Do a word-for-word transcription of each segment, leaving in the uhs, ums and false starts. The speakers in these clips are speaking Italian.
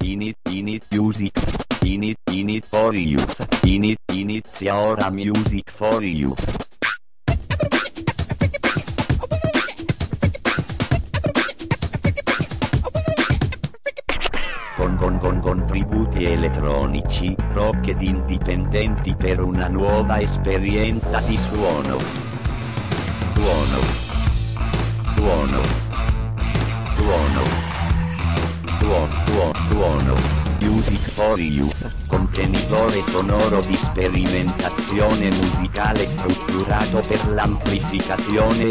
init, init music, init, init for youth, init, inizia ora music for youth. Con, con, con contributi elettronici, rock ed indipendenti per una nuova esperienza di suono. Suono. Suono. Suono. Suono. Suono. Suono. Music for Youth, contenitore sonoro di sperimentazione musicale strutturato per l'amplificazione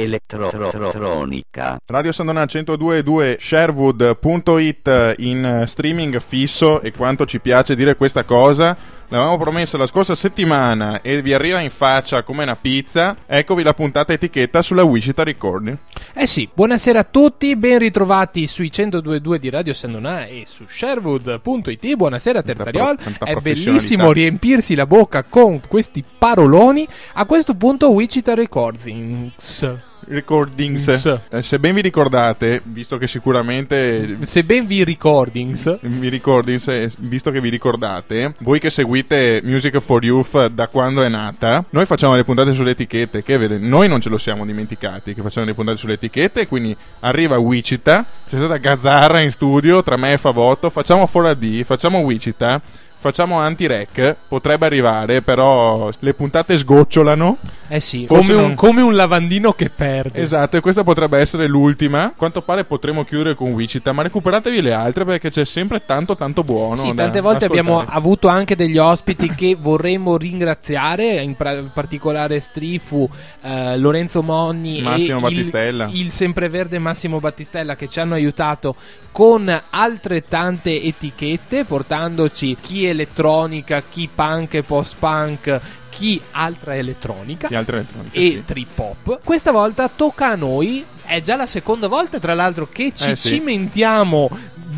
elettronica. Radio Sandona centodue e due Sherwood punto it in streaming fisso, e quanto ci piace dire questa cosa. L'avevamo promessa la scorsa settimana e vi arriva in faccia come una pizza. Eccovi la puntata etichetta sulla Wichita Recording. Eh sì, buonasera a tutti, ben ritrovati sui centodue e due di Radio Sandona e su Sherwood punto it. Buonasera Terzariol, è bellissimo riempirsi la bocca con questi paroloni. A questo punto Wichita Recordings Recordings. Eh, se ben vi ricordate, visto che sicuramente se ben vi recordings vi recordings eh, visto che vi ricordate, voi che seguite Music for Youth da quando è nata, noi facciamo le puntate sulle etichette, che vede, noi non ce lo siamo dimenticati che facciamo le puntate sulle etichette, quindi arriva Wichita, c'è stata Gazzarra in studio tra me e Favotto, facciamo quattro D, facciamo Wichita, facciamo anti-rec, potrebbe arrivare, però le puntate sgocciolano. Eh sì, come un, non... come un lavandino che perde. Esatto, e questa potrebbe essere l'ultima. A quanto pare potremo chiudere con Wichita, ma recuperatevi le altre perché c'è sempre tanto tanto buono. Sì, tante volte ascoltare. Abbiamo avuto anche degli ospiti che vorremmo ringraziare, in pra- particolare Strifu, eh, Lorenzo Monni Massimo e Battistella. Il, il sempreverde Massimo Battistella, che ci hanno aiutato con altrettante etichette, portandoci chi elettronica, chi punk e post-punk, chi altra elettronica, chi altra elettronica e sì. trip hop. Questa volta tocca a noi, è già la seconda volta tra l'altro che ci eh sì. cimentiamo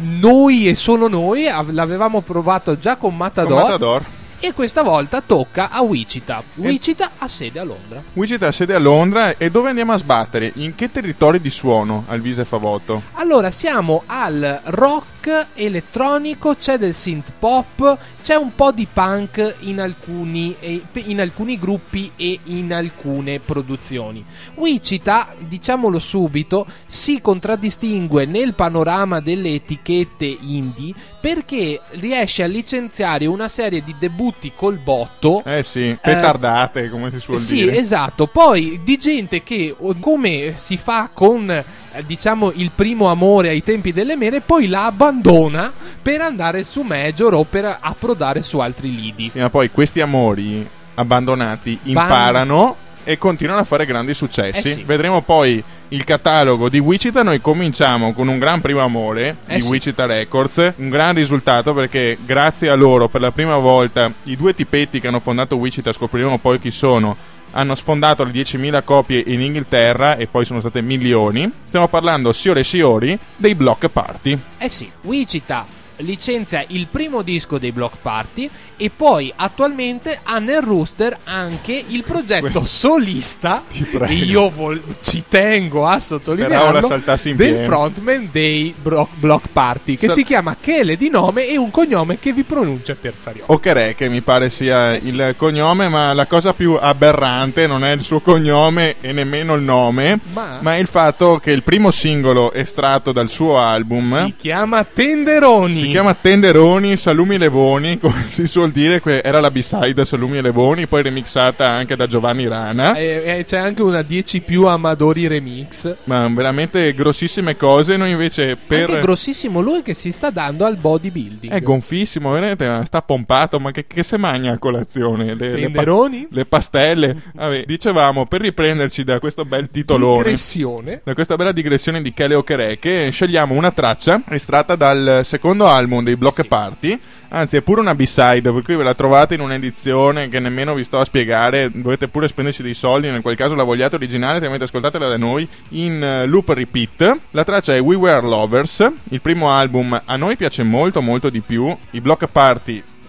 noi e solo noi. L'avevamo provato già con Matador, con Matador. E questa volta tocca a Wichita. Wichita ha sede a Londra. Wichita ha sede a Londra. E dove andiamo a sbattere? In che territori di suono, Alvise e Favotto? Allora, siamo al rock elettronico, c'è del synth pop, c'è un po' di punk in alcuni, in alcuni gruppi e in alcune produzioni. Wichita, diciamolo subito, si contraddistingue nel panorama delle etichette indie perché riesce a licenziare una serie di debutti col botto. Eh sì, petardate, eh, come si suol sì, dire. Sì, esatto. Poi di gente che, come si fa con, diciamo, il primo amore ai tempi delle mere, poi la abbandona per andare su major o per approdare su altri lidi. Sì, ma poi questi amori abbandonati imparano Ban- e continuano a fare grandi successi. Eh sì. Vedremo poi il catalogo di Wichita. Noi cominciamo con un gran primo amore eh di sì. Wichita Records, un gran risultato perché grazie a loro per la prima volta i due tipetti che hanno fondato Wichita, scopriremo poi chi sono, hanno sfondato le diecimila copie in Inghilterra e poi sono state milioni. Stiamo parlando signore e signori dei Block Party. Eh sì, Wichita licenzia il primo disco dei Block Party e poi attualmente ha nel rooster anche il progetto solista, e io vol- ci tengo a sottolinearlo, del pieno. Frontman dei Block, Block Party, che Sa- si chiama Chele di nome e un cognome che vi pronuncia Terzariol. Occherè, che mi pare sia eh sì. il cognome, ma la cosa più aberrante non è il suo cognome e nemmeno il nome, ma, ma è il fatto che il primo singolo estratto dal suo album si chiama Tenderoni. Si chiama Tenderoni, Salumi Levoni, come si suol dire, era la B-side Salumi e Levoni, poi remixata anche da Giovanni Rana. E, e c'è anche una dieci più Amadori remix. Ma veramente grossissime cose. Noi invece per... Anche grossissimo lui che si sta dando al bodybuilding. È gonfissimo, veramente, sta pompato, ma che, che se mangia a colazione? Le, Tenderoni? Le, pa- le pastelle. Vabbè, dicevamo, per riprenderci da questo bel titolone, digressione, da questa bella digressione di Chele Okereke, scegliamo una traccia estratta dal secondo album dei Block sì. Party, anzi è pure una B-side, per cui ve la trovate in un'edizione che nemmeno vi sto a spiegare, dovete pure spenderci dei soldi nel qual caso la vogliate originale, altrimenti ascoltatela da noi in uh, loop repeat. La traccia è We Were Lovers, il primo album a noi piace molto molto di più. I Block Party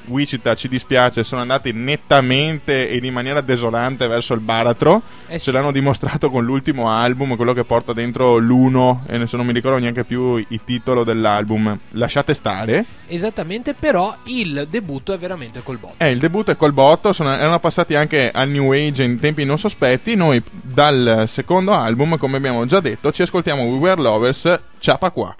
Wichita, ci dispiace, sono andati nettamente ed in maniera desolante verso il baratro. Eh sì. Ce l'hanno dimostrato con l'ultimo album, quello che porta dentro l'uno, e adesso non mi ricordo neanche più il titolo dell'album. Lasciate stare. Esattamente, però il debutto è veramente col botto. Eh, il debutto è col botto, sono, erano passati anche al New Age in tempi non sospetti. Noi dal secondo album, come abbiamo già detto, ci ascoltiamo We Were Lovers, ciapa qua.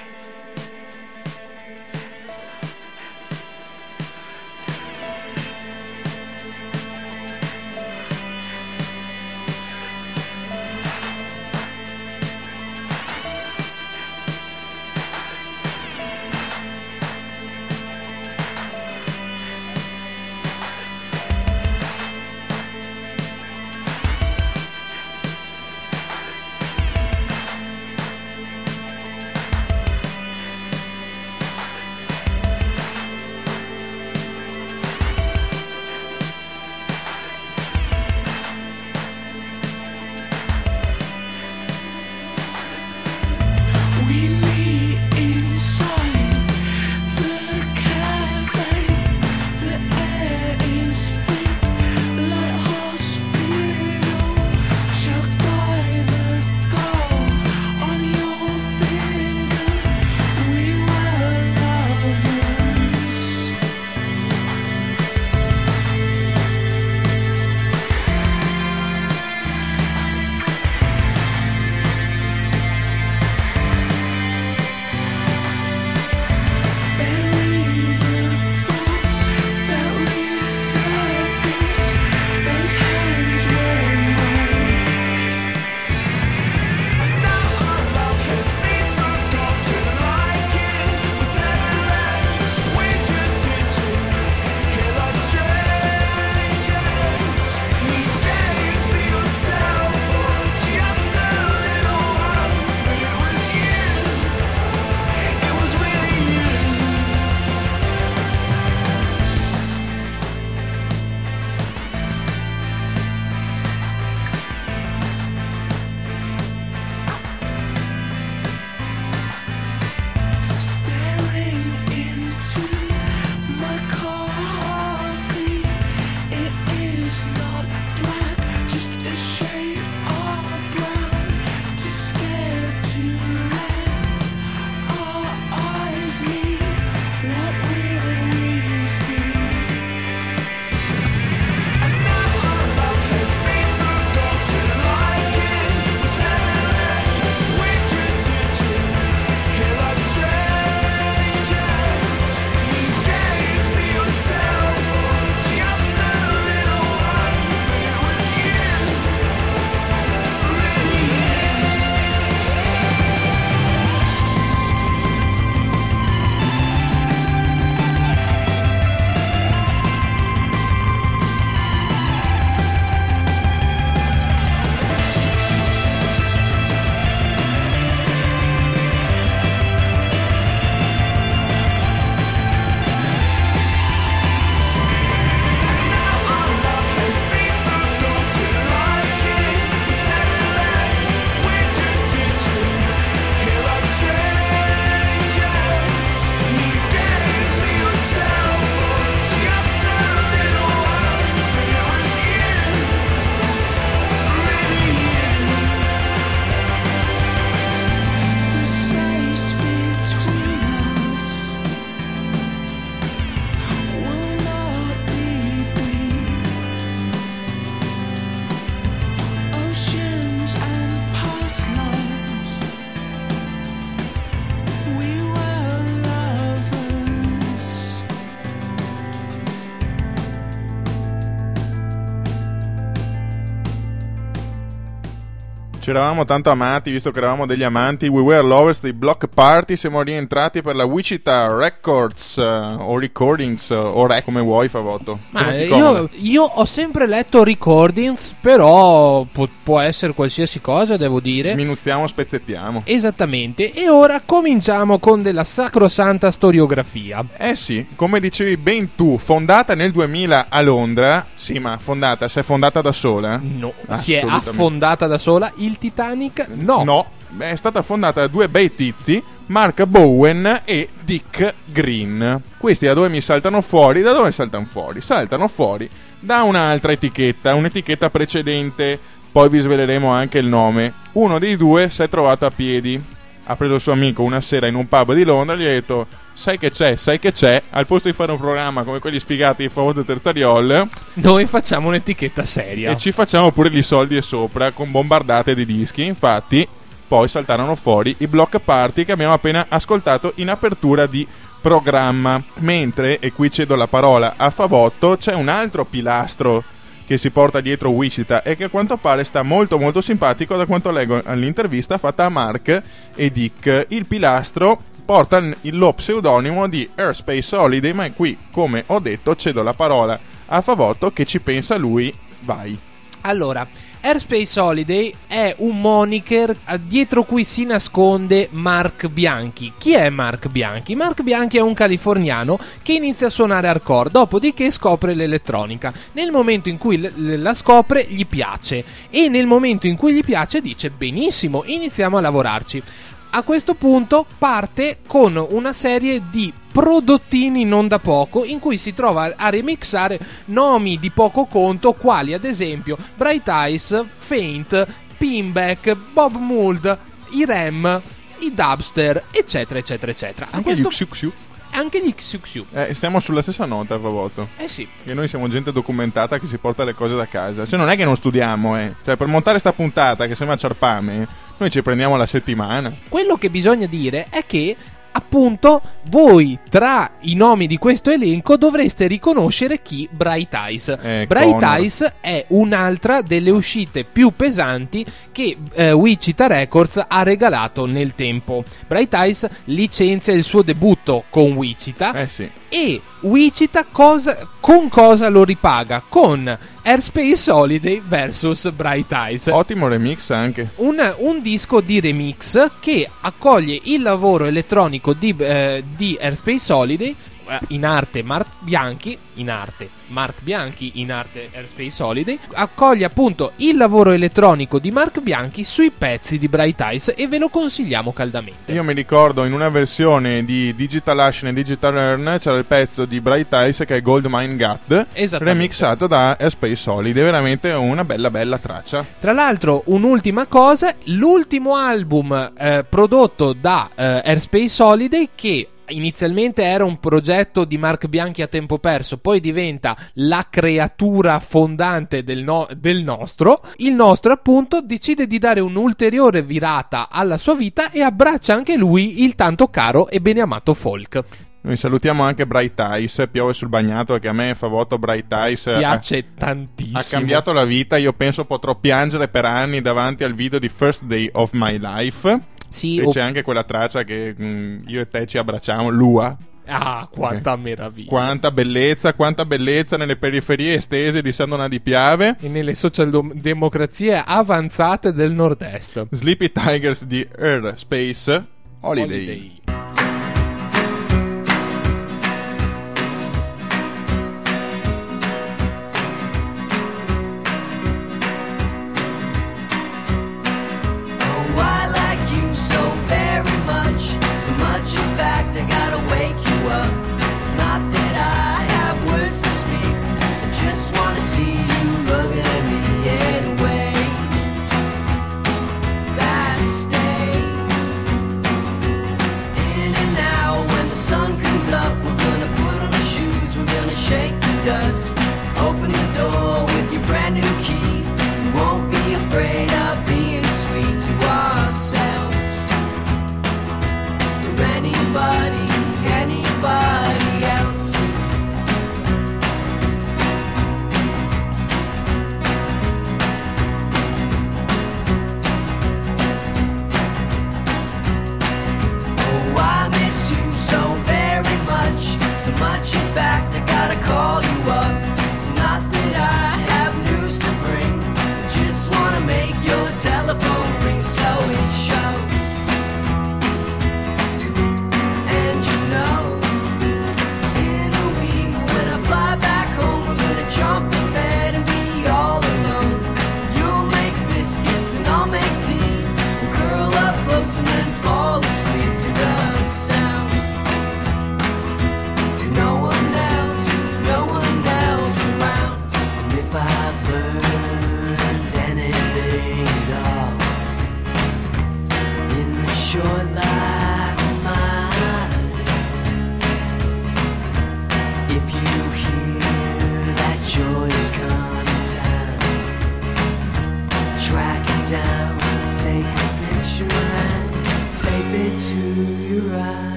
Ci eravamo tanto amati, visto che eravamo degli amanti. We Were Lovers dei Block Party. Siamo rientrati per la Wichita Records uh, o Recordings uh, o Rec, come vuoi, Favotto. Ma io, io ho sempre letto Recordings, però pu- può essere qualsiasi cosa, devo dire. Sminuzziamo, spezzettiamo. Esattamente. E ora cominciamo con della sacrosanta storiografia. Eh sì, come dicevi ben tu, fondata nel duemila a Londra. Sì, ma fondata, si è fondata da sola? No, si è affondata da sola. Il Titanic? No. No, è stata fondata da due bei tizi, Mark Bowen e Dick Green. Questi da dove mi saltano fuori? Da dove saltano fuori? Saltano fuori da un'altra etichetta, un'etichetta precedente, poi vi sveleremo anche il nome. Uno dei due si è trovato a piedi, ha preso il suo amico una sera in un pub di Londra e gli ha detto: sai che c'è, sai che c'è, al posto di fare un programma come quelli sfigati di Famoso Terzariol, noi facciamo un'etichetta seria e ci facciamo pure i soldi sopra con bombardate di dischi. Infatti poi saltarono fuori i Block Party che abbiamo appena ascoltato in apertura di programma. Mentre, e qui cedo la parola a Favotto, c'è un altro pilastro che si porta dietro Wichita e che a quanto pare sta molto molto simpatico, da quanto leggo all'intervista fatta a Mark e Dick. Il pilastro porta lo pseudonimo di Airspace Holiday, ma qui, come ho detto, cedo la parola a Favotto che ci pensa lui. Vai. Allora, Airspace Holiday è un moniker dietro cui si nasconde Mark Bianchi. Chi è Mark Bianchi? Mark Bianchi è un californiano che inizia a suonare hardcore, dopodiché scopre l'elettronica. Nel momento in cui l- la scopre gli piace, e nel momento in cui gli piace dice: benissimo, iniziamo a lavorarci. A questo punto parte con una serie di prodottini non da poco, in cui si trova a remixare nomi di poco conto, quali ad esempio Bright Eyes, Faint, Pinback, Bob Mould, i Rem, i Dubster, eccetera eccetera eccetera. Anche questo... gli Xiu Xiu. Anche gli Xiu Xiu. Eh, stiamo sulla stessa nota, Favotto. Eh sì. E noi siamo gente documentata che si porta le cose da casa. Cioè non è che non studiamo, eh. Cioè per montare sta puntata che sembra ciarpame, noi ci prendiamo la settimana. Quello che bisogna dire è che, appunto, voi tra i nomi di questo elenco dovreste riconoscere chi Bright Eyes. Eh, Bright Connor. Eyes è un'altra delle uscite più pesanti che eh, Wichita Records ha regalato nel tempo. Bright Eyes licenzia il suo debutto con Wichita. Eh sì. E Wichita cosa, con cosa lo ripaga? Con Airspace Holiday versus Bright Eyes. Ottimo remix anche. Un, un disco di remix che accoglie il lavoro elettronico di, eh, di Airspace Holiday, eh, in arte Mark Bianchi, in arte Mark Bianchi, in arte Airspace Holiday, accoglie appunto il lavoro elettronico di Mark Bianchi sui pezzi di Bright Eyes, e ve lo consigliamo caldamente. Io mi ricordo in una versione di Digital Ashen e Digital Earn c'era il pezzo di Bright Eyes che è Gold Mine God, remixato da Airspace Holiday, veramente una bella bella traccia. Tra l'altro, un'ultima cosa, l'ultimo album eh, prodotto da eh, Airspace Holiday, che inizialmente era un progetto di Mark Bianchi a tempo perso, poi diventa la creatura fondante del, no- del nostro. Il nostro, appunto, decide di dare un'ulteriore virata alla sua vita e abbraccia anche lui il tanto caro e beneamato folk. Noi salutiamo anche Bright Eyes, piove sul bagnato, che a me Favotto Bright Eyes piace ha, tantissimo. Ha cambiato la vita. Io penso potrò piangere per anni davanti al video di First Day of My Life. Sì, e o... c'è anche quella traccia che mh, io e te ci abbracciamo, Lua. Ah, quanta okay. meraviglia. Quanta bellezza, quanta bellezza nelle periferie estese di San Donà di Piave e nelle socialdemocrazie avanzate del nord-est. Sleepy Tigers di Airspace Holiday, Holiday.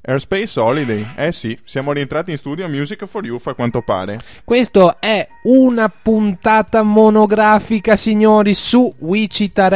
Airspace Holiday. Eh sì, siamo rientrati in studio Music for You a quanto pare. Questo è una puntata monografica, signori, su Wichita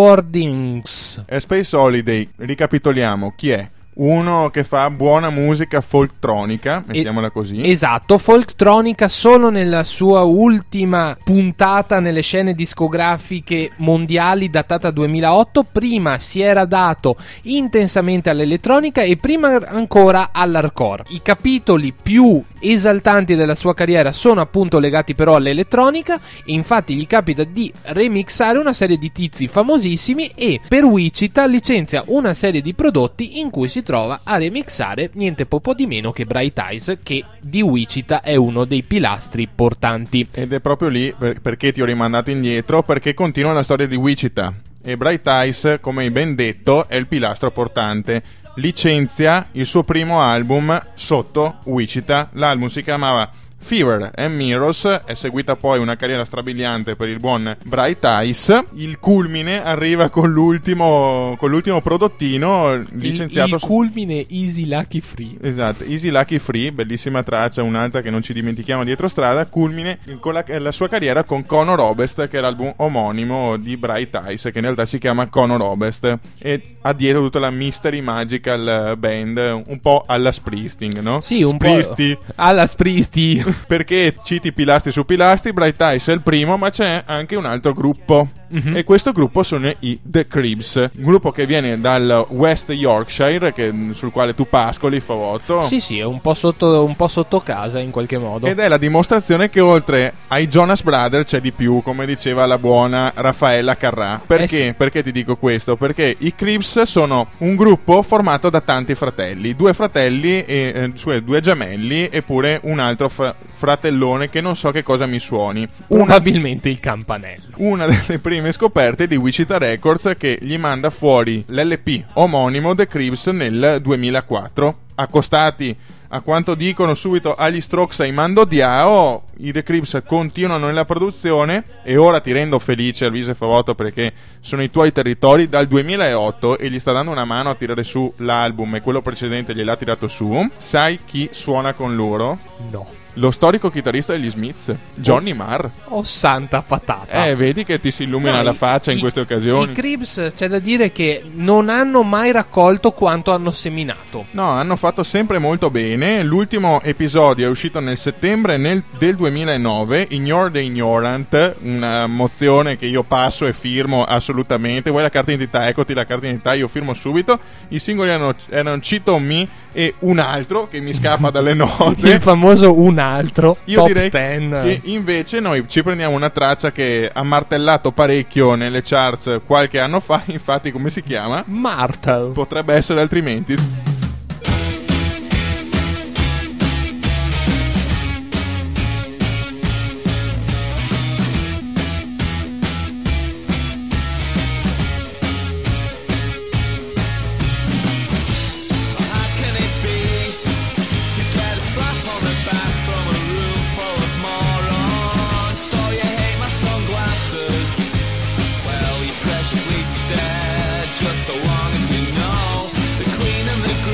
Recordings. Airspace Holiday, ricapitoliamo, chi è? Uno che fa buona musica folktronica, mettiamola così. Esatto, folktronica solo nella sua ultima puntata nelle scene discografiche mondiali, datata duemilaotto. Prima si era dato intensamente all'elettronica e prima ancora all'hardcore. I capitoli più esaltanti della sua carriera sono appunto legati però all'elettronica, e infatti gli capita di remixare una serie di tizi famosissimi, e per Wichita licenzia una serie di prodotti in cui si trova a remixare niente poco di meno che Bright Eyes, che di Wichita è uno dei pilastri portanti. Ed è proprio lì per- perché ti ho rimandato indietro, perché continua la storia di Wichita e Bright Eyes, come hai ben detto, è il pilastro portante. Licenzia il suo primo album sotto Wichita, l'album si chiamava Fever and Mirrors, è seguita poi una carriera strabiliante per il buon Bright Eyes. Il culmine arriva con l'ultimo con l'ultimo prodottino licenziato. Il, il culmine Easy Lucky Free. Esatto, Easy Lucky Free, bellissima traccia, un'altra che non ci dimentichiamo dietro strada. Culmine con la, la sua carriera con Conor Oberst, che è l'album omonimo di Bright Eyes, che in realtà si chiama Conor Oberst, e ha dietro tutta la Mystery Magical Band, un po' alla Springsteen, no? Sì, un Spristi. po' alla Spristi. Perché citi pilastri su pilastri, Bright Eyes è il primo, ma c'è anche un altro gruppo. Mm-hmm. E questo gruppo sono i The Cribs, un gruppo che viene dal West Yorkshire, che, sul quale tu pascoli, Favotto. Sì, sì, è un po' sotto, un po' sotto casa in qualche modo. Ed è la dimostrazione che oltre ai Jonas Brothers c'è di più, come diceva la buona Raffaella Carrà. Perché? Eh sì. Perché ti dico questo? Perché i Cribs sono un gruppo formato da tanti fratelli, due fratelli, e, eh, cioè due gemelli, eppure un altro fra- fratellone che non so che cosa mi suoni. Una, Probabilmente il campanello. Una delle prime scoperte di Wichita Records, che gli manda fuori l'L P omonimo The Cribs nel duemilaquattro, accostati a quanto dicono subito agli Strokes ai Mando Diao. I The Cribs continuano nella produzione, e ora ti rendo felice, Alvise e Favotto, perché sono i tuoi territori dal duemilaotto e gli sta dando una mano a tirare su l'album, e quello precedente gliel'ha tirato su. Sai chi suona con loro? No. Lo storico chitarrista degli Smiths, Johnny Marr. Oh, santa patata. Eh, vedi che ti si illumina No, la i- faccia in i- queste occasioni. I Cribs, c'è da dire che non hanno mai raccolto quanto hanno seminato. No, hanno fatto sempre molto bene. L'ultimo episodio è uscito nel settembre nel, del duemilanove, Ignore the Ignorant, una mozione che io passo e firmo assolutamente. Vuoi la carta d'identità? Eccoti la carta d'identità, io firmo subito. I singoli erano, erano Cheat on Me e un altro che mi scappa dalle note. Il famoso un altro. Io top direi ten. che invece noi ci prendiamo una traccia che ha martellato parecchio nelle charts qualche anno fa. Infatti, come si chiama? Martel. Potrebbe essere altrimenti. So long as you know the clean and the green.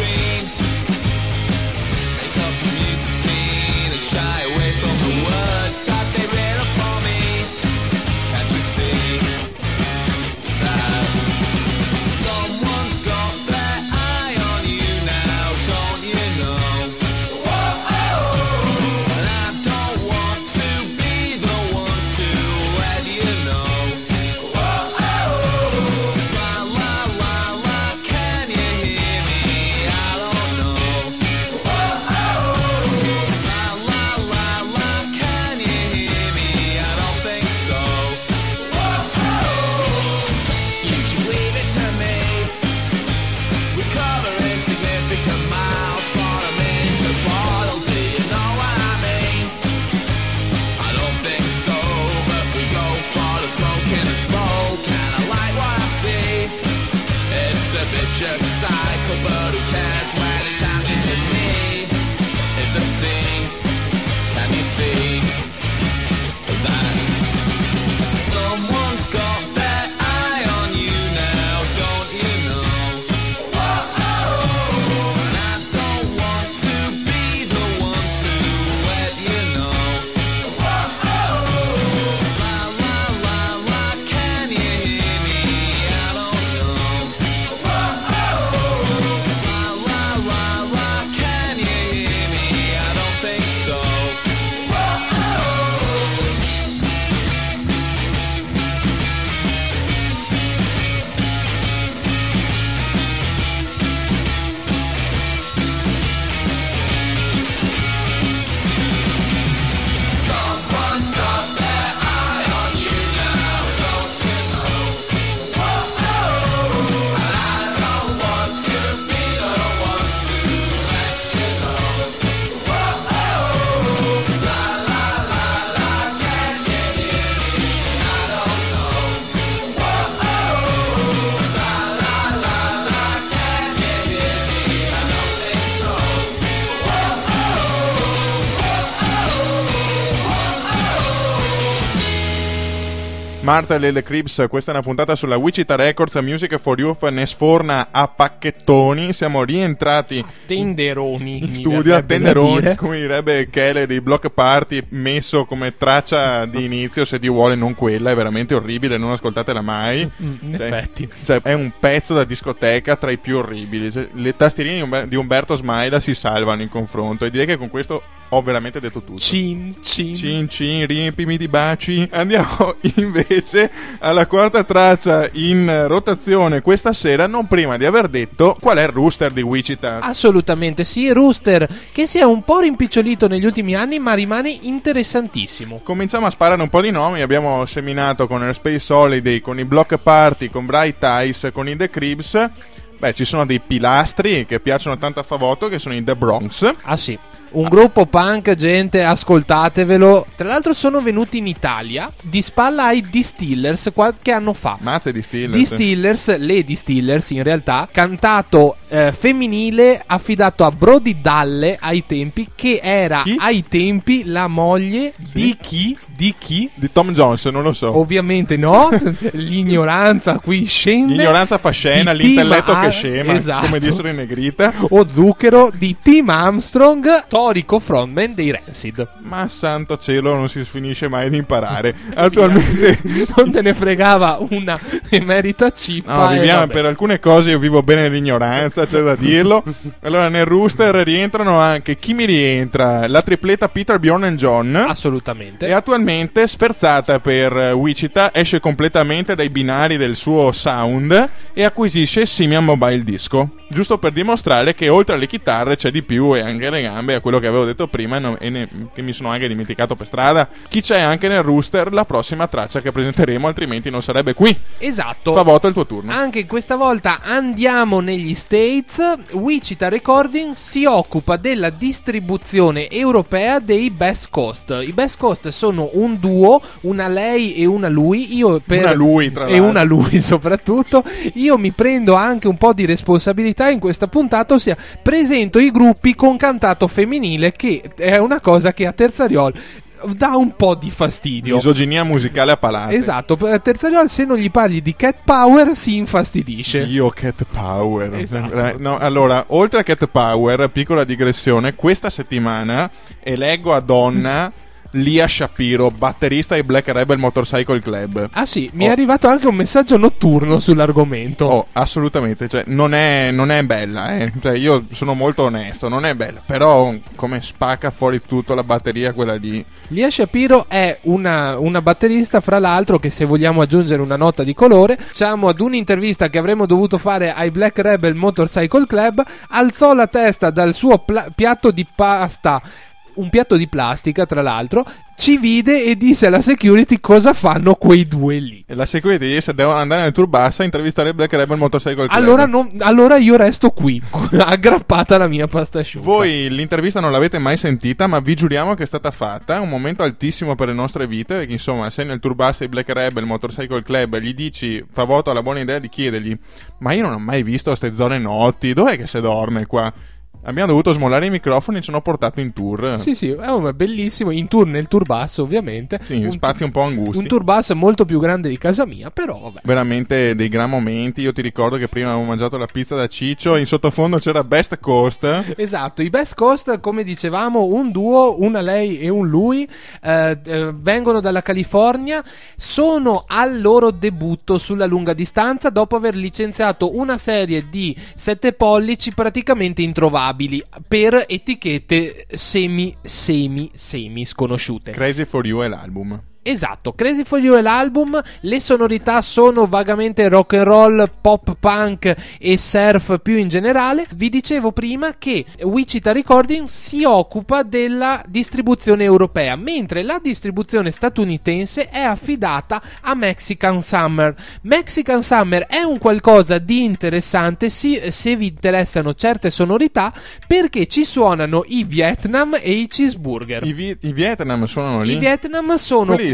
Martel e The Cribs, questa è una puntata sulla Wichita Records, Music for Youth ne sforna a pacchettoni. Siamo rientrati tenderoni in studio a tenderoni, come direbbe Chele, dei Block Party, messo come traccia di inizio, se Dio vuole non quella, è veramente orribile, non ascoltatela mai. Mm, in cioè, effetti cioè, è un pezzo da discoteca tra i più orribili, cioè, le tastierine di, Umber- di Umberto Smaila si salvano in confronto, e direi che con questo ho veramente detto tutto. Cin cin Cin cin, riempimi di baci. Andiamo invece alla quarta traccia in rotazione questa sera, non prima di aver detto qual è il rooster di Wichita. Assolutamente sì, rooster che si è un po' rimpicciolito negli ultimi anni, ma rimane interessantissimo. Cominciamo a sparare un po' di nomi. Abbiamo seminato con Airspace Holiday, con i Block Party, con Bright Eyes, con i The Cribs. Beh, ci sono dei pilastri che piacciono tanto a Favotto, che sono i The Bronx. Ah sì, un gruppo punk, gente, ascoltatevelo. Tra l'altro sono venuti in Italia di spalla ai Distillers qualche anno fa. Mazza Distillers. Distillers, le Distillers in realtà, cantato eh, femminile affidato a Brody Dalle ai tempi, che era chi? ai tempi la moglie sì? di chi? Di chi? Di Tom Jones, non lo so. Ovviamente no, l'ignoranza qui scende. L'ignoranza fa scena, Di l'intelletto Tim che Ar- scema, esatto. come dissero in Negrita. O zucchero di Tim Armstrong, storico frontman dei Rancid. Ma santo cielo, non si finisce mai di imparare. Attualmente non te ne fregava una emerita cippa. No, viviamo, vabbè. per alcune cose io vivo bene nell'ignoranza, c'è da dirlo. Allora nel rooster rientrano anche, chi mi rientra? La tripletta Peter, Bjorn and John. Assolutamente. E attualmente sferzata per Wichita, esce completamente dai binari del suo sound e acquisisce Simian Mobile Disco, giusto per dimostrare che oltre alle chitarre c'è di più, e anche le gambe, a quello che avevo detto prima e, no, e ne, che mi sono anche dimenticato per strada. Chi c'è anche nel rooster? La prossima traccia che presenteremo, altrimenti non sarebbe qui. Esatto. Favotto, è il tuo turno. Anche questa volta andiamo negli States. Wichita Recording si occupa della distribuzione europea dei Best Coast. I Best Coast sono un duo, una lei e una lui. Io per... Una lui, tra e l'altro. una lui soprattutto. Io mi prendo anche un po' di responsabilità in questa puntata, ossia presento i gruppi con cantato femminile, che è una cosa che a Terzariol dà un po' di fastidio. Misoginia musicale a palate. Esatto, Terzariol se non gli parli di cat power si infastidisce. Io cat power. Esatto. No, allora, oltre a cat power, piccola digressione, questa settimana eleggo a donna Lia Shapiro, batterista di Black Rebel Motorcycle Club. Ah sì, mi oh. è arrivato anche un messaggio notturno sull'argomento. Oh, assolutamente, cioè non è, non è bella, eh. Cioè, io sono molto onesto, non è bella, però come spacca fuori tutto la batteria quella lì. Lia Shapiro è una, una batterista, fra l'altro, che, se vogliamo aggiungere una nota di colore, siamo ad un'intervista che avremmo dovuto fare ai Black Rebel Motorcycle Club, alzò la testa dal suo pla- piatto di pasta, un piatto di plastica tra l'altro, ci vide e disse alla security cosa fanno quei due lì. E la security disse devono andare nel turbassa a intervistare il Black Rebel Motorcycle Club. Allora, non, allora io resto qui aggrappata alla mia pasta asciutta. Voi l'intervista non l'avete mai sentita, ma vi giuriamo che è stata fatta. È un momento altissimo per le nostre vite, perché insomma sei nel turbassa di Black Rebel Motorcycle Club e gli dici, Favotto ha la buona idea di chiedergli: ma io non ho mai visto queste zone notti, dov'è che si dorme qua? Abbiamo dovuto smollare i microfoni e ci hanno portato in tour. Sì, sì, è un bellissimo. In tour nel turbasso, ovviamente. Sì, un, spazi un po' angusti. Un turbasso molto più grande di casa mia, però vabbè. Veramente dei gran momenti. Io ti ricordo che prima avevo mangiato la pizza da Ciccio, in sottofondo c'era Best Coast. Esatto, i Best Coast, come dicevamo, un duo, una lei e un lui, eh, eh, vengono dalla California, sono al loro debutto sulla lunga distanza dopo aver licenziato una serie di sette pollici praticamente introvabili per etichette semi semi semi sconosciute. Crazy for You è l'album. Esatto, Crazy for You è l'album. Le sonorità sono vagamente rock and roll, pop punk e surf più in generale. Vi dicevo prima che Wichita Recording si occupa della distribuzione europea, mentre la distribuzione statunitense è affidata a Mexican Summer. Mexican Summer è un qualcosa di interessante sì, se vi interessano certe sonorità, perché ci suonano i Vietnam e i Cheeseburger. I, vi- i Vietnam suonano lì? I Vietnam sono quelli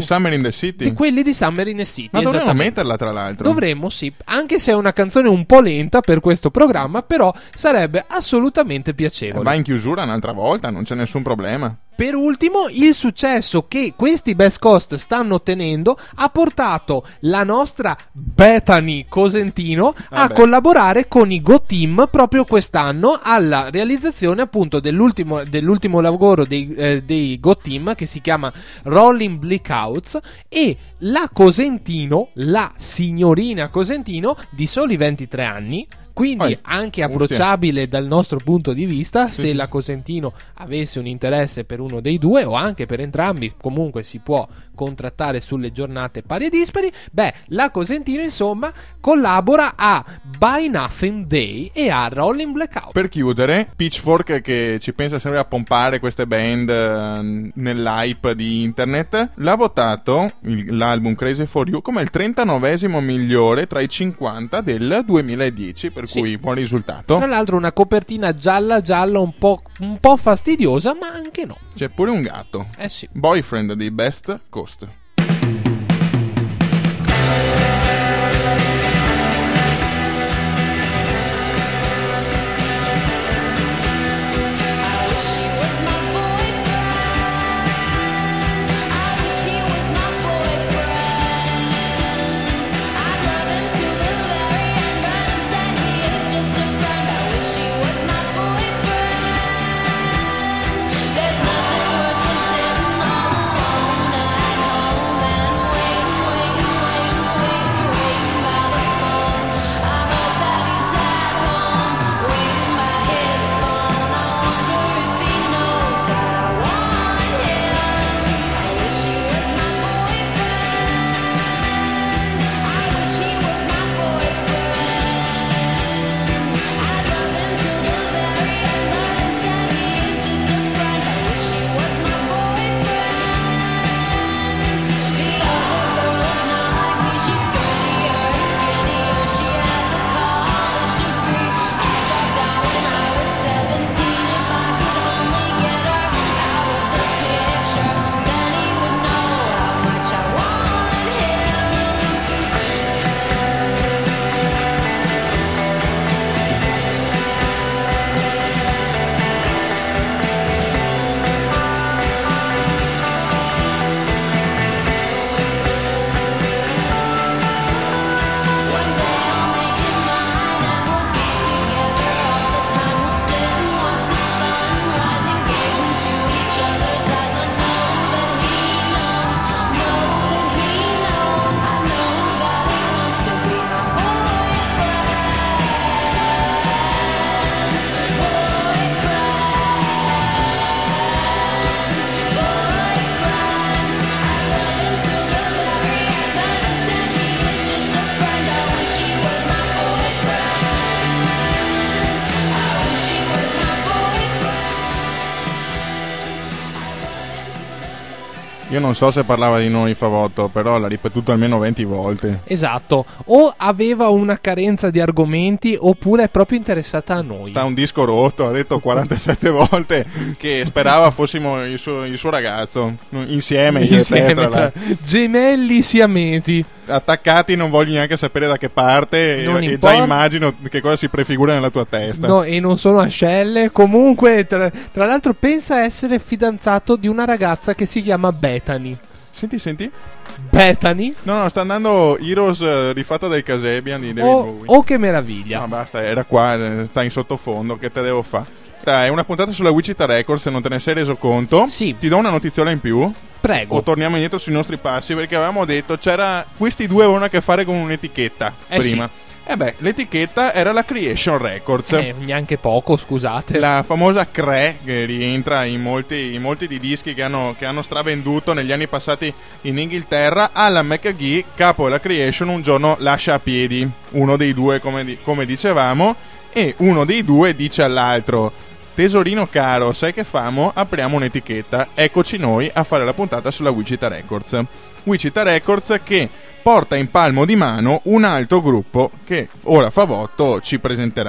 Summer in the City. Di quelli di Summer in the City. Ma dovremmo metterla, tra l'altro. Dovremmo, sì. Anche se è una canzone un po' lenta per questo programma, però sarebbe assolutamente piacevole. Eh, va in chiusura un'altra volta, non c'è nessun problema. Per ultimo, il successo che questi Best Coast stanno ottenendo ha portato la nostra Bethany Cosentino a Vabbè. collaborare con i Go Team proprio quest'anno alla realizzazione appunto dell'ultimo, dell'ultimo lavoro dei, eh, dei Go Team, che si chiama Rolling Blackouts, e la Cosentino, la signorina Cosentino di soli ventitré anni, quindi Poi, anche approcciabile dal nostro punto di vista, se la Cosentino avesse un interesse per uno dei due o anche per entrambi, comunque si può contrattare sulle giornate pari e dispari. Beh, la Cosentino insomma collabora a Buy Nothing Day e a Rolling Blackout. Per chiudere, Pitchfork, che ci pensa sempre a pompare queste band eh, nell'hype di internet, l'ha votato il, l'album Crazy for You come il trentanovesimo migliore tra i cinquanta del duemiladieci, per Sì. cui buon risultato. Tra l'altro una copertina gialla gialla un po', un po' fastidiosa, ma anche no. C'è pure un gatto. Eh sì. Boyfriend di Best Coast. Io non so se parlava di noi Favotto, però l'ha ripetuto almeno venti volte. Esatto, o aveva una carenza di argomenti oppure è proprio interessata a noi. Sta un disco rotto, ha detto quarantasette volte che sperava fossimo il suo, il suo ragazzo, insieme, io Insieme, e te, tra tra- l'altro. gemelli siamesi. Attaccati, non voglio neanche sapere da che parte, Non e, e importa. già immagino che cosa si prefigura nella tua testa. No, e non sono ascelle. Comunque, tra, tra l'altro, pensa essere fidanzato di una ragazza che si chiama Bethany. Senti, senti. Bethany? No, no, sta andando Heroes eh, rifatta dai Kasabian di David Oh, Bowie. oh, che meraviglia! No, basta, era qua, eh, sta in sottofondo, che te devo fare? È una puntata sulla Wichita Records, se non te ne sei reso conto. Sì. Ti do una notiziola in più. Prego. O torniamo indietro sui nostri passi, perché avevamo detto c'era questi due avevano a che fare con un'etichetta Eh prima. E beh, l'etichetta era la Creation Records. Eh, neanche poco, scusate. La famosa Cre, che rientra in molti, in molti di dischi che hanno, che hanno stravenduto negli anni passati in Inghilterra. Alan McGee, capo della Creation, un giorno lascia a piedi uno dei due, come, di, come dicevamo, e uno dei due dice all'altro: tesorino caro, sai che famo? Apriamo un'etichetta. Eccoci noi a fare la puntata sulla Wichita Records. Wichita Records che porta in palmo di mano un altro gruppo che ora Favotto ci presenterà.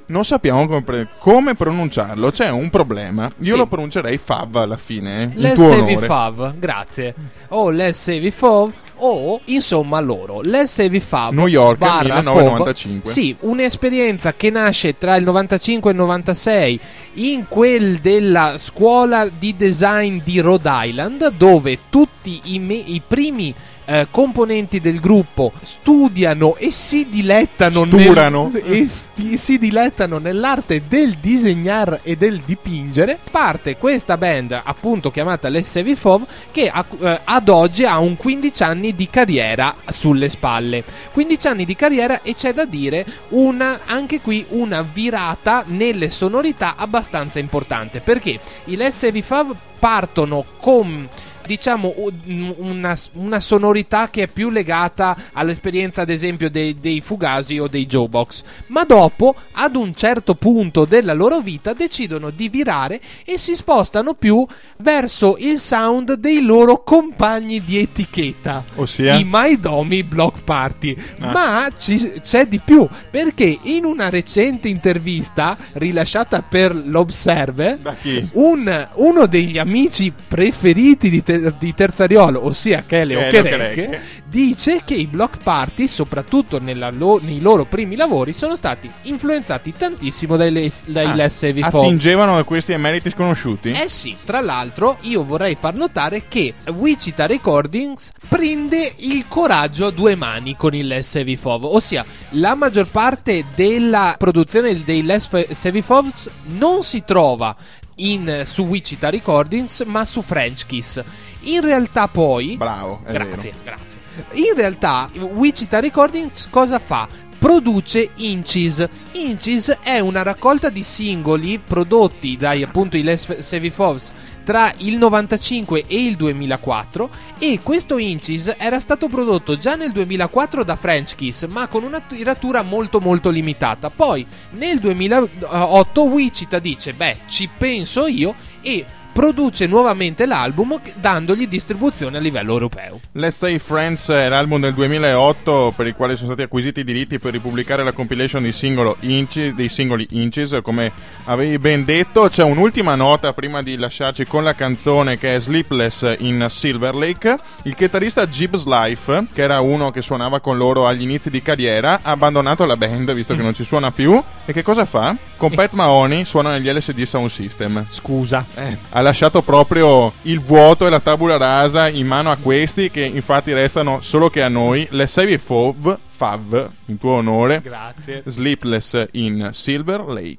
non sappiamo come, pre- come pronunciarlo. C'è un problema. Io Sì. lo pronuncerei Fav alla fine. eh, in Let's tuo Save onore. Fav, grazie. O Let's Save Fav, o insomma loro. Let's Save Fav New York, barra millenovecentonovantacinque. Fav. Sì, un'esperienza che nasce tra il novantacinque e il novantasei in quel della scuola di design di Rhode Island, dove tutti i, me- i primi eh, componenti del gruppo studiano e si dilettano Sturano. nel, e sti- si dilettano nell'arte del disegnare e del dipingere. Parte questa band appunto chiamata Les Sevifov, che a- eh, ad oggi ha un quindici anni di carriera sulle spalle. quindici anni di carriera, e c'è da dire una, anche qui una virata nelle sonorità abbastanza importante, perché i Les Sevifov partono con, diciamo, un- una, una sonorità che è più legata all'esperienza ad esempio dei, dei Fugazi o dei Joebox, ma dopo ad un certo punto della loro vita decidono di virare e si spostano più verso il sound dei loro compagni di etichetta, Ossia? i My Domi Block Party. Ah. Ma ci- c'è di più, perché in una recente intervista rilasciata per l'Observer, Da chi? un- uno degli amici preferiti di, Te- di Terzariolo, ossia Chele Chele Okereke, Okereke, dice che i block party, soprattutto nella lo- nei loro primi lavori, sono stati influenzati tantissimo dai, les- dai Ah, Les Heavy Folk. attingevano a questi emeriti sconosciuti? Eh sì, tra l'altro io vorrei far notare che Wichita Recordings prende il coraggio a due mani con il Les Heavy Fov, ossia la maggior parte della produzione dei Les Heavy Fovs non si trova in, su Wichita Recordings, ma su French Kiss. In realtà poi Bravo, è grazie, vero. grazie. In realtà Wichita Recordings cosa fa? Produce Inches. Inches è una raccolta di singoli prodotti dai appunto i Les Sevifovs tra il novantacinque e il duemilaquattro, e questo Inches era stato prodotto già nel duemilaquattro da French Kiss, ma con una tiratura molto molto limitata. Poi nel duemilaotto Wichita dice beh, ci penso io, e produce nuovamente l'album dandogli distribuzione a livello europeo. Let's Stay Friends è l'album del duemilaotto per il quale sono stati acquisiti i diritti per ripubblicare la compilation dei, singolo Inches, dei singoli Inches, come avevi ben detto. C'è un'ultima nota prima di lasciarci con la canzone, che è Sleepless in Silver Lake. Il chitarrista Gibbs Life, che era uno che suonava con loro agli inizi di carriera, ha abbandonato la band visto che non ci suona più. E che cosa fa? Con Pat Mahoney suona negli L S D Sound System. Scusa. Eh, ha lasciato proprio il vuoto e la tabula rasa in mano a questi, che infatti restano solo che a noi. Le Savvy Fav, Fav, in tuo onore. Grazie. Sleepless in Silver Lake.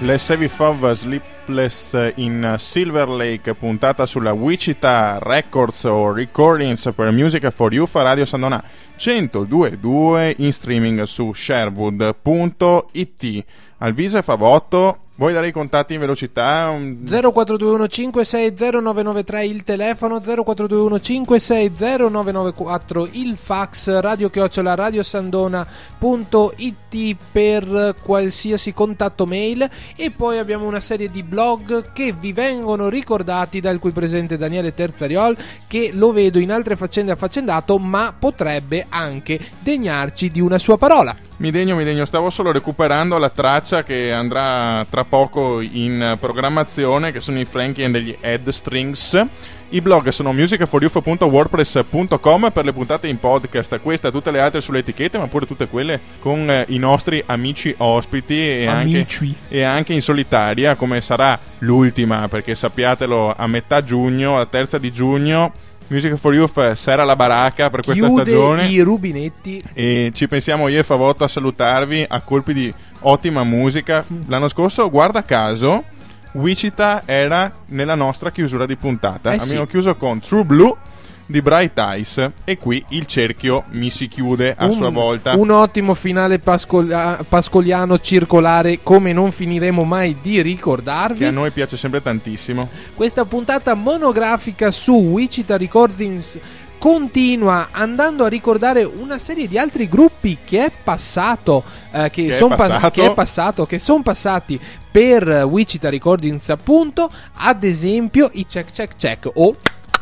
Les Heavy Fove Sleepless in Silver Lake, puntata sulla Wichita Records o Recordings per Music for Youth a Radio Sandona centodue e due, in streaming su sherwood punto it. Alvise Favotto, vuoi dare i contatti in velocità? zero quattro due uno cinque sei zero nove nove tre il telefono, zero quattro due uno cinque sei zero nove nove quattro il fax, radio chiocciola radiosandona punto it per qualsiasi contatto mail, e poi abbiamo una serie di blog che vi vengono ricordati dal qui presente Daniele Terzariol, che lo vedo in altre faccende affaccendato, ma potrebbe anche degnarci di una sua parola. Mi degno, mi degno, stavo solo recuperando la traccia che andrà tra poco in programmazione, che sono i Frankie and degli Head Strings. I blog sono music for youth punto wordpress punto com per le puntate in podcast, questa e tutte le altre sulle etichette, ma pure tutte quelle con eh, i nostri amici ospiti e anche, e anche in solitaria, come sarà l'ultima, perché sappiatelo, a metà giugno, la terza di giugno, Music for Youth serra la baracca per questa Chiude stagione, i rubinetti, e ci pensiamo io e Favotto a salutarvi a colpi di ottima musica. L'anno scorso, guarda caso, Wichita era nella nostra chiusura di puntata. Eh Abbiamo sì. chiuso con True Blue di Bright Eyes, e qui il cerchio mi si chiude a un, sua volta. Un ottimo finale pascolia- pascoliano circolare, come non finiremo mai di ricordarvi. Che a noi piace sempre tantissimo. Questa puntata monografica su Wichita Recordings continua andando a ricordare una serie di altri gruppi che è passato, eh, che, Che è son pa- passato. che è passato, che sono passati per Wichita Recordings, appunto, ad esempio i Check Check Check o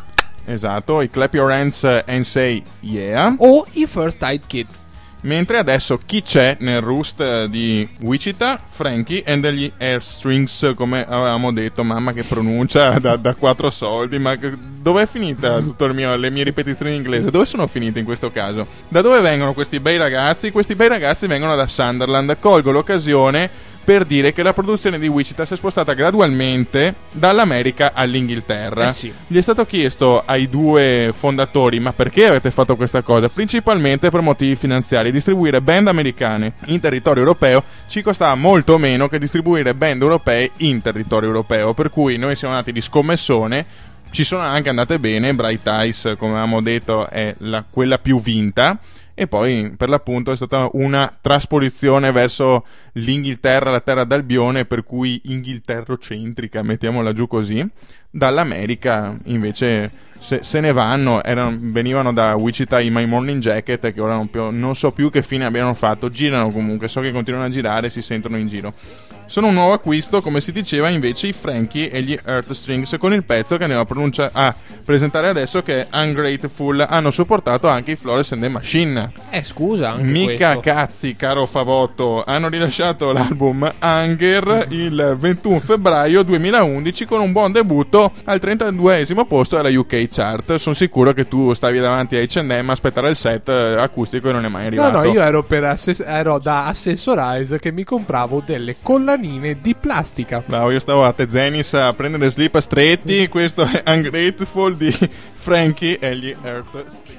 Esatto, i Clap Your Hands and Say Yeah. o i First Aid Kit. Mentre adesso chi c'è nel roost di Wichita? Frankie and degli Airstrings, come avevamo detto. Mamma che pronuncia da, da quattro soldi. Ma dov'è finita tutto il mio, le mie ripetizioni in inglese? Dove sono finite in questo caso? Da dove vengono questi bei ragazzi? Questi bei ragazzi vengono da Sunderland. Colgo l'occasione per dire che la produzione di Wichita si è spostata gradualmente dall'America all'Inghilterra. Eh sì. Gli è stato chiesto ai due fondatori: ma perché avete fatto questa cosa? Principalmente per motivi finanziari. Distribuire band americane in territorio europeo ci costava molto meno che distribuire band europee in territorio europeo, per cui noi siamo andati di scommessone. Ci sono anche andate bene. Bright Eyes, come avevamo detto, è la, quella più vinta. E poi, per l'appunto, è stata una trasposizione verso l'Inghilterra, la terra d'Albione, per cui inghilterrocentrica, mettiamola giù così. Dall'America, invece, se, se ne vanno. Erano, venivano da Wichita i My Morning Jacket, che ora non, più, non so più che fine abbiano fatto. Girano comunque, so che continuano a girare e si sentono in giro. Sono un nuovo acquisto, come si diceva, invece, i Frankie e gli Earth Strings, con il pezzo che andiamo a, pronuncia- a presentare adesso, che è Ungrateful. Hanno supportato anche i Florence and the Machine. Eh scusa, anche Mica questo. cazzi, caro Favotto. Hanno rilasciato l'album Hunger il ventuno febbraio duemilaundici, con un buon debutto al trentaduesimo posto alla U K chart. Sono sicuro che tu stavi davanti a H and M a aspettare il set acustico e non è mai No, arrivato. no, io ero, per assess- ero da Accessorize che mi compravo delle collanine di plastica. Bravo, io stavo a Tezenis a prendere slip stretti. Questo è Ungrateful di Frankie e gli Earth Strings.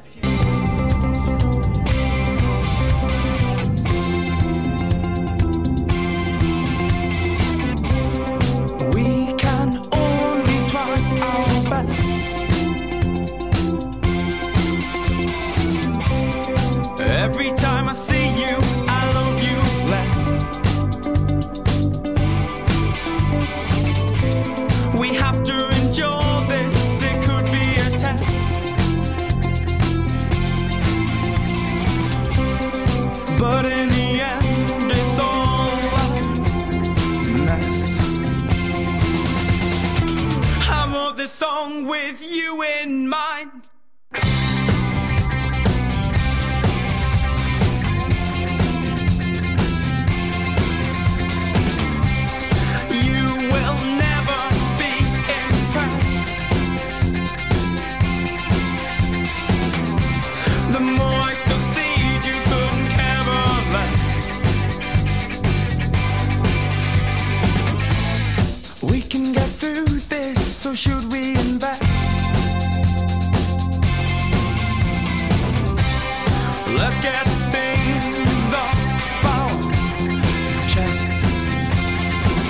We can only try our best. Every time I see you, I love you less. We have to endure this, it could be a test. But in the end, it's all a mess. I wrote this song with you in mind. You will never be impressed. The more I succeed, you couldn't care less. We can get through this, so should we invest? Let's get things off our chests.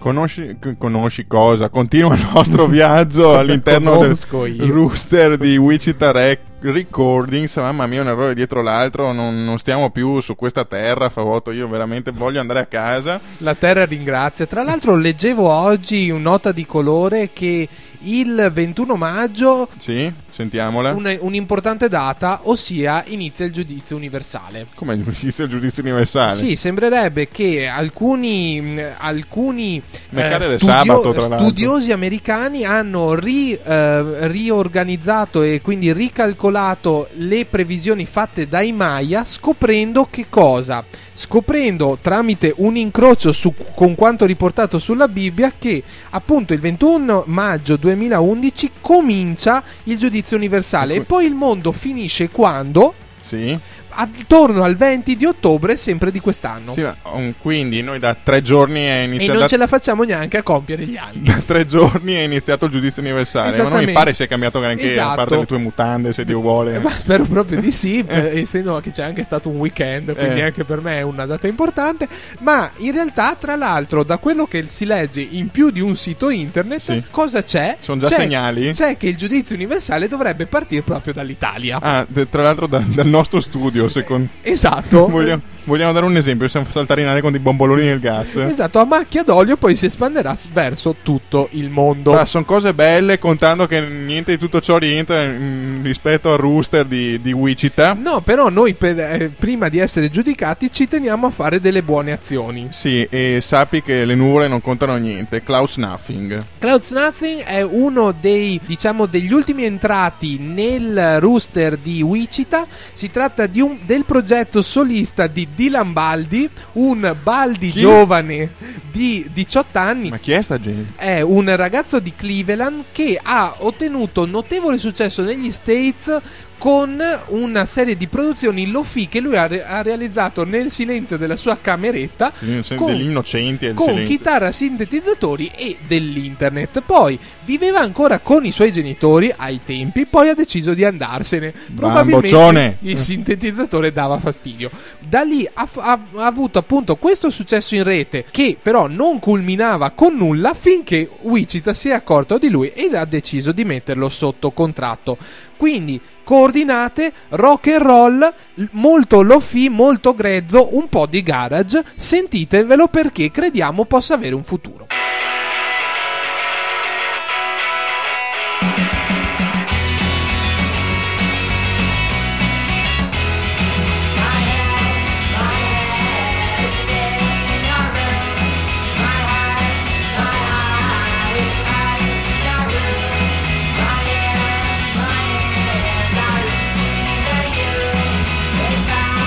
Conosci, c- conosci cosa? Continua il nostro viaggio Cosa all'interno del conosco io? rooster di Wichita Rec- Recordings. Mamma mia, un errore dietro l'altro. Non, non stiamo più su questa terra, Favotto. Io veramente voglio andare a casa. La terra ringrazia. Tra l'altro leggevo oggi una nota di colore che il ventuno maggio, Sì, sentiamola. un- un'importante data, ossia inizia il giudizio universale. Come il giudizio, il giudizio universale? Sì, sembrerebbe che alcuni, mh, alcuni Mi eh, cade del sabato, tra l'altro. studiosi americani hanno ri- eh, riorganizzato e quindi ricalcolato le previsioni fatte dai Maya, scoprendo che cosa? Scoprendo tramite un incrocio su, con quanto riportato sulla Bibbia che appunto il ventuno maggio duemilaundici comincia il giudizio universale e poi il mondo finisce quando? Sì. Attorno al venti di ottobre sempre di quest'anno. Sì, ma, um, quindi noi da tre giorni è E iniziato. non Da, ce la facciamo neanche a compiere gli anni. da tre giorni è iniziato il giudizio universale. Ma non mi Esattamente. pare sia cambiato granché, a Esatto. parte le tue mutande, se Dio vuole. Eh, Ma spero proprio di sì, per- essendo che c'è anche stato un weekend, quindi Eh. anche per me è una data importante. Ma in realtà, tra l'altro, da quello che si legge in più di un sito internet, Sì. cosa c'è? Sono già c'è, segnali? C'è che il giudizio universale dovrebbe partire proprio dall'Italia. Ah, de- tra l'altro da- dal nostro studio, secondo... Esatto. Vogliamo, vogliamo dare un esempio, possiamo saltare in aria con dei bomboloni nel gas. Esatto, a macchia d'olio poi si espanderà s- verso tutto il mondo. Ah, sono cose belle, contando che niente di tutto ciò rientra mm, rispetto al rooster di, di Wichita. No, però noi per- eh, prima di essere giudicati ci teniamo a fare delle buone azioni. Sì, e sappi che le nuvole non contano niente. Klaus Nothing. Clouds Nothing è uno dei, diciamo, degli ultimi entrati nel rooster di Wichita. Si tratta di un, del progetto solista di Dylan Baldi, un Baldi Chi? giovane di diciotto anni. Ma chi è sta gente? È un ragazzo di Cleveland che ha ottenuto notevole successo negli States con una serie di produzioni lo-fi che lui ha, re- ha realizzato nel silenzio della sua cameretta con- Degli innocenti e il con silenzio. chitarra, sintetizzatori e dell'internet. Poi viveva ancora con i suoi genitori ai tempi, poi ha deciso di andarsene. Probabilmente Bamboccione. il sintetizzatore dava fastidio. Da lì ha, f- ha- ha avuto appunto questo successo in rete, che però non culminava con nulla finché Wichita si è accorto di lui ed ha deciso di metterlo sotto contratto. Quindi coordinate, rock and roll, l- molto lo-fi, molto grezzo, un po' di garage. Sentitevelo perché crediamo possa avere un futuro.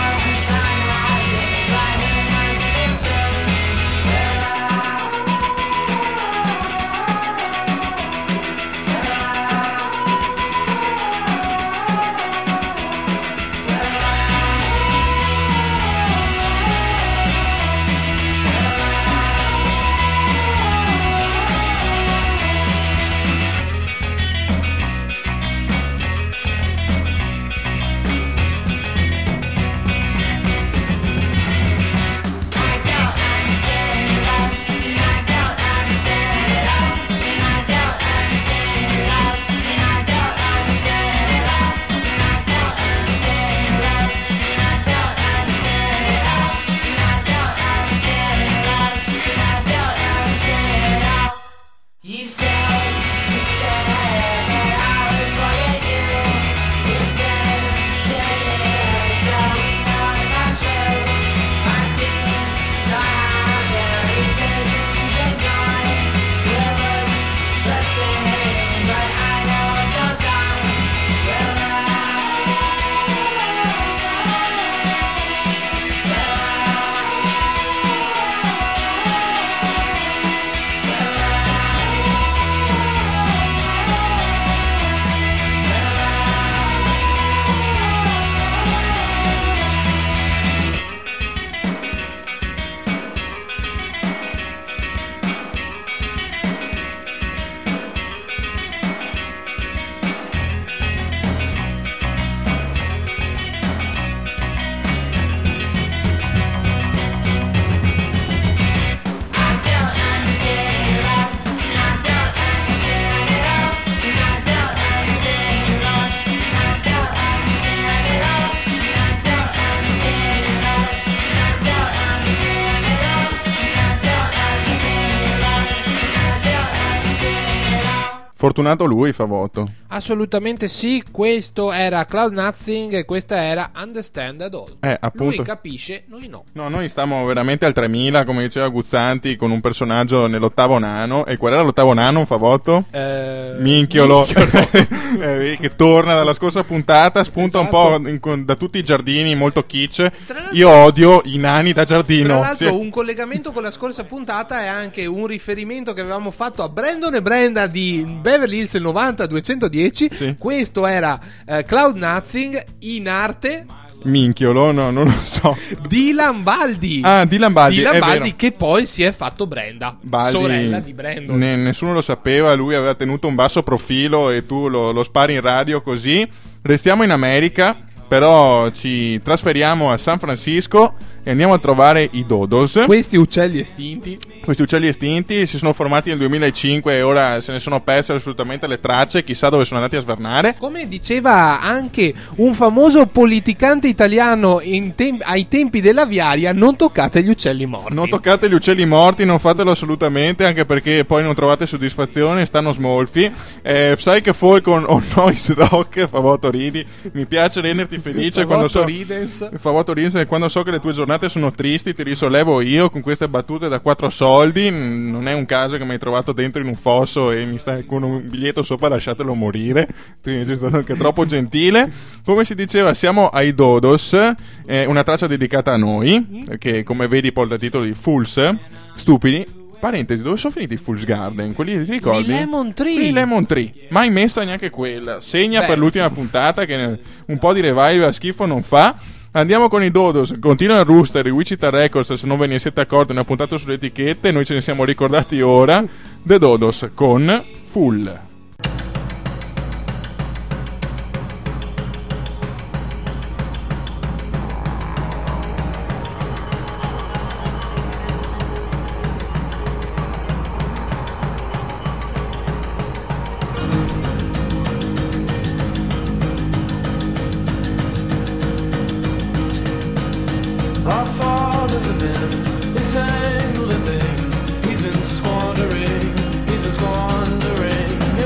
Bye. Fortunato lui, fa voto. Assolutamente sì, questo era Cloud Nothing e questa era Understand It All. Eh, appunto. Lui capisce, noi no. No, noi stiamo veramente al tremila, come diceva Guzzanti, con un personaggio nell'ottavo nano. E qual era l'ottavo nano, fa voto? Eh, Minchiolo, eh, che torna dalla scorsa puntata, spunta Esatto. un po' in- con- da tutti i giardini, molto kitsch. Tra l'altro- Io odio i nani da giardino. Tra l'altro Sì. un collegamento con la scorsa puntata è anche un riferimento che avevamo fatto a Brandon e Brenda di Beverly Hills novanta duecentodieci. Sì. Questo era eh, Cloud Nothing in arte Minchiolo, no, non lo so. di Lambaldi. Ah, Dylan Baldi, Di è Lambaldi vero. che poi si è fatto Brenda, Baldi, sorella di Brandon. ne- nessuno lo sapeva, lui aveva tenuto un basso profilo e tu lo, lo spari in radio così. Restiamo in America, però ci trasferiamo a San Francisco e andiamo a trovare i Dodos. Questi uccelli estinti. Questi uccelli estinti si sono formati nel duemilacinque e ora se ne sono perse assolutamente le tracce, chissà dove sono andati a svernare. Come diceva anche un famoso politicante italiano in tem- ai tempi dell'aviaria, non toccate gli uccelli morti. Non toccate gli uccelli morti, non fatelo assolutamente, anche perché poi non trovate soddisfazione, stanno smolfi. Eh, Psyche Folk o o Noise Rock, fa voto ridi. Mi piace renderti felice quando so, Ridens. fa voto ridere quando so che le tue giornate sono tristi, ti risollevo io con queste battute da quattro soldi. Mm, Non è un caso che mi hai trovato dentro in un fosso e mi stai con un biglietto sopra, lasciatelo morire. Tu sei stato anche troppo gentile. Come si diceva, siamo ai Dodos, eh, una traccia dedicata a noi, che come vedi poi dal titolo di Fools, stupidi. Parentesi, dove sono finiti i Fools Garden? Quelli ti ricordi? I Lemon Tree. I Lemon Tree. Mai messa neanche quella. Segna Beh, per l'ultima puntata che un po' di revival a schifo non fa. Andiamo con i Dodos. Continua il Rooster, i Wichita Records, se non ve ne siete accorti, ne ha puntato sulle etichette. Noi ce ne siamo ricordati ora. The Dodos con Full. Our fathers have been entangled in things. He's been squandering, he's been squandering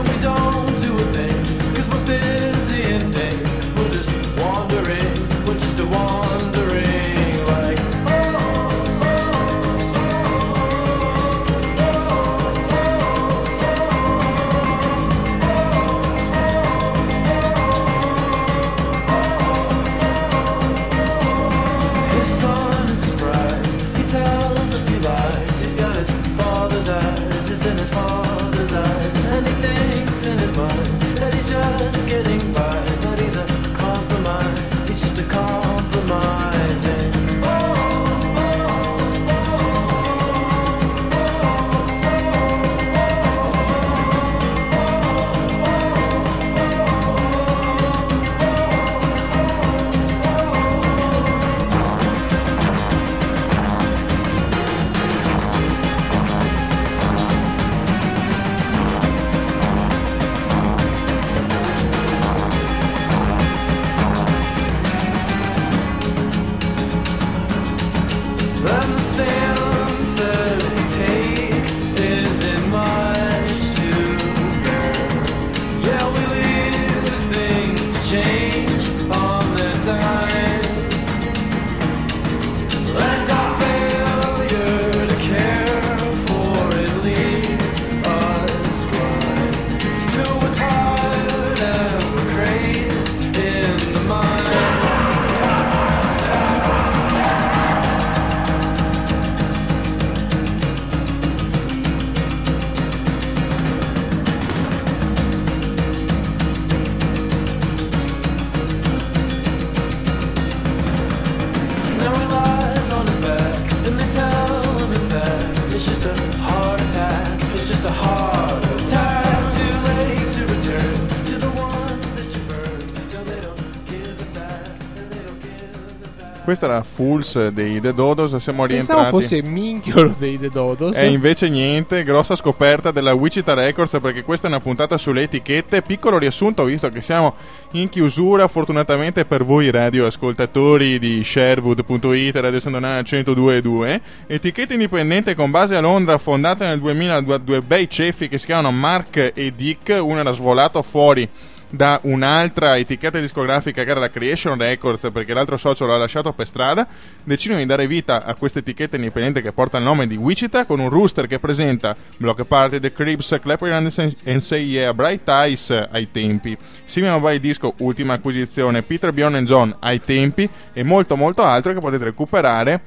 Questa era Fools dei The Dodos. Siamo Pensavo rientrati. fosse Minchiolo dei The Dodos. E invece niente, grossa scoperta della Wichita Records, perché questa è una puntata sulle etichette. Piccolo riassunto, visto che siamo in chiusura, fortunatamente per voi radioascoltatori di Sherwood punto it, Radio Sandonana centodue e due. Etichetta indipendente con base a Londra, fondata nel duemila da due bei ceffi che si chiamano Mark e Dick. Uno era svolato fuori da un'altra etichetta discografica che era la Creation Records, perché l'altro socio l'ha lasciato per strada. Decidono di dare vita a questa etichetta indipendente che porta il nome di Wichita, con un rooster che presenta Block Party, The Cribs, Clapper and Say Yeah, Bright Eyes ai tempi, Simian Mobile Disco, ultima acquisizione, Peter, Bjorn and John ai tempi, e molto molto altro che potete recuperare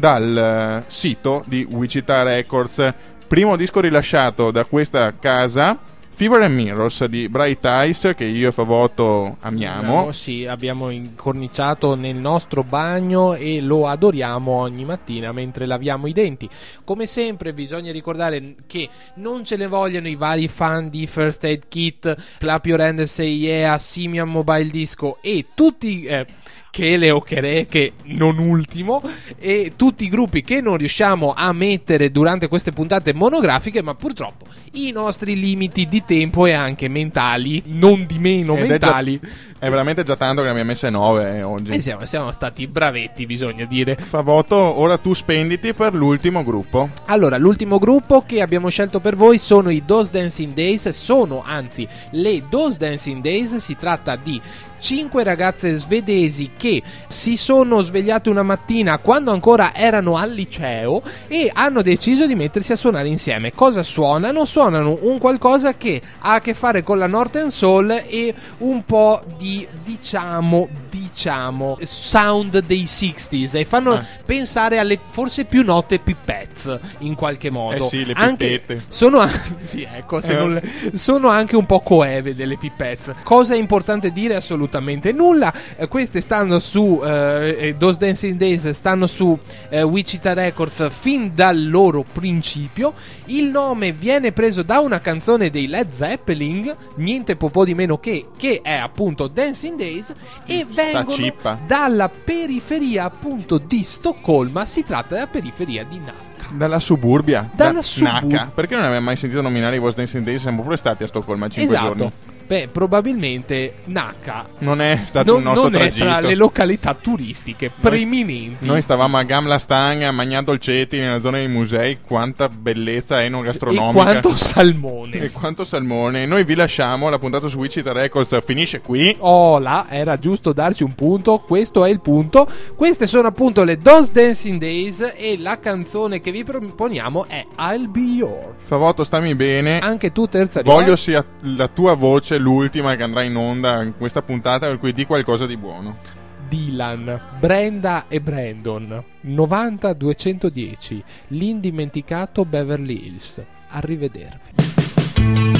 dal uh, sito di Wichita Records. Primo disco rilasciato da questa casa, Fever and Mirrors di Bright Eyes, che io e Favotto amiamo. No, sì, abbiamo incorniciato nel nostro bagno e lo adoriamo ogni mattina mentre laviamo i denti. Come sempre bisogna ricordare che non ce ne vogliono i vari fan di First Aid Kit, Clap Your Hand and Say Yeah, Simian Mobile Disco e tutti... Eh, Chele o Chereche, non ultimo, e tutti i gruppi che non riusciamo a mettere durante queste puntate monografiche, ma purtroppo i nostri limiti di tempo e anche mentali, non di meno Ed mentali, è, già, è veramente già tanto che ne abbiamo messe nove eh, oggi. e siamo, siamo stati bravetti, bisogna dire. Favotto, ora tu spenditi per l'ultimo gruppo. Allora, l'ultimo gruppo che abbiamo scelto per voi sono i Those Dancing Days, sono anzi le Those Dancing Days. Si tratta di cinque ragazze svedesi che si sono svegliate una mattina quando ancora erano al liceo e hanno deciso di mettersi a suonare insieme. Cosa suonano? Suonano un qualcosa che ha a che fare con la Northern Soul e un po' di diciamo diciamo sound dei sixties, e fanno eh. pensare alle forse più note Pipettes in qualche modo. Eh sì, le anche pipette. sono anche sì, ecco, se Eh. non le- sono anche un po' coeve delle Pipettes. Cosa è importante dire? Assolutamente nulla. Eh, queste stanno su eh, Those Dancing Days stanno su eh, Wichita Records fin dal loro principio. Il nome viene preso da una canzone dei Led Zeppelin, niente po' po' di meno che che è appunto Dancing Days, e vengono cippa. dalla periferia appunto di Stoccolma. Si tratta della periferia di Nacka. Dalla suburbia. Dalla da subur- Nacka. Perché non avevo mai sentito nominare i vostri Dancing Days? Siamo pure stati a Stoccolma cinque Esatto. giorni. Beh, probabilmente Nacka Non è stato non, un nostro non è tragitto. tra le località turistiche preeminenti. Noi stavamo a Gamla Stang, mangiando dolcetti nella zona dei musei. Quanta bellezza e enogastronomica. quanto salmone. E quanto salmone. Noi vi lasciamo, la puntata su Wichita Records finisce qui. Oh là, era giusto darci un punto. Questo è il punto. Queste sono appunto le Those Dancing Days, e la canzone che vi proponiamo è I'll Be Yours. Favotto, stammi bene. Anche tu, terza Voglio sia la tua voce l'ultima che andrà in onda in questa puntata, per cui di qualcosa di buono. Dylan, Brenda e Brandon, novanta duecentodieci, l'indimenticato Beverly Hills. Arrivedervi.